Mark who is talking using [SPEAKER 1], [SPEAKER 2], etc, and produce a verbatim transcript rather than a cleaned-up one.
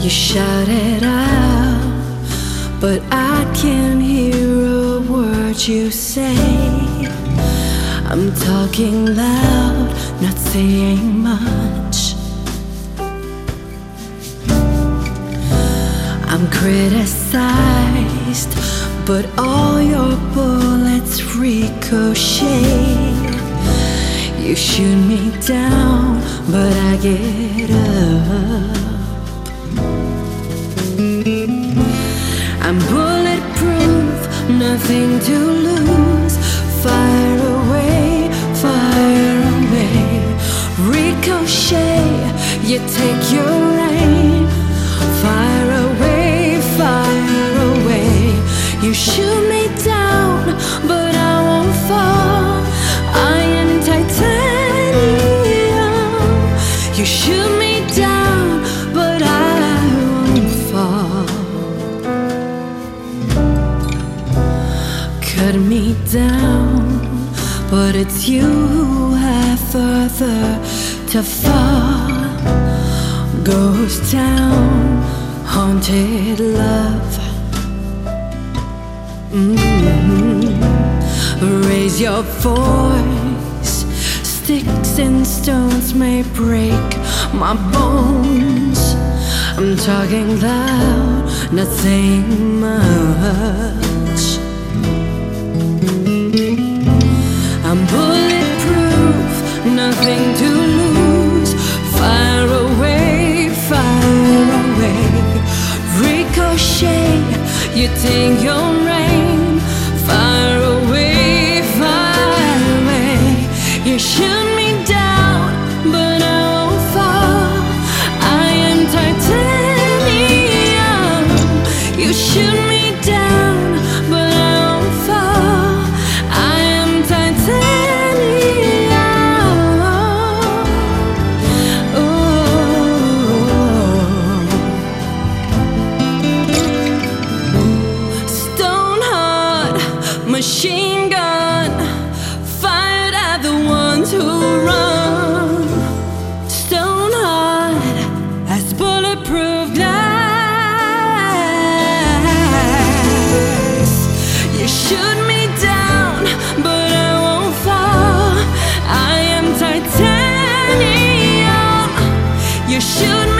[SPEAKER 1] You shout it out, but I can't hear a word you say. I'm talking loud, not saying much. I'm criticized, but all your bullets ricochet. You shoot me down, but I get up. I'm bulletproof, nothing to lose. Fire away, fire away. Ricochet, you take your aim. Fire away, fire away. You shoot me down, but I won't fall. I am titanium. You shoot me down, but I won't fall. Cut me down, but it's you who have further to fall. Ghost town, haunted love. Mm-hmm. Raise your voice. Sticks and stones may break my bones. I'm talking loud, not saying much. I'm bulletproof, nothing to lose. Fire away, fire away. Ricochet, you take your aim. Fire away, fire away. You shoot me down, but I won't fall. I am titanium. You shoot me down, but I won't fall. I am titanium. Oh. Stone heart, machine gun, fired at the ones who run. Stone heart has bulletproof glass. You shoot me down, but I won't fall. I am titanium. You shoot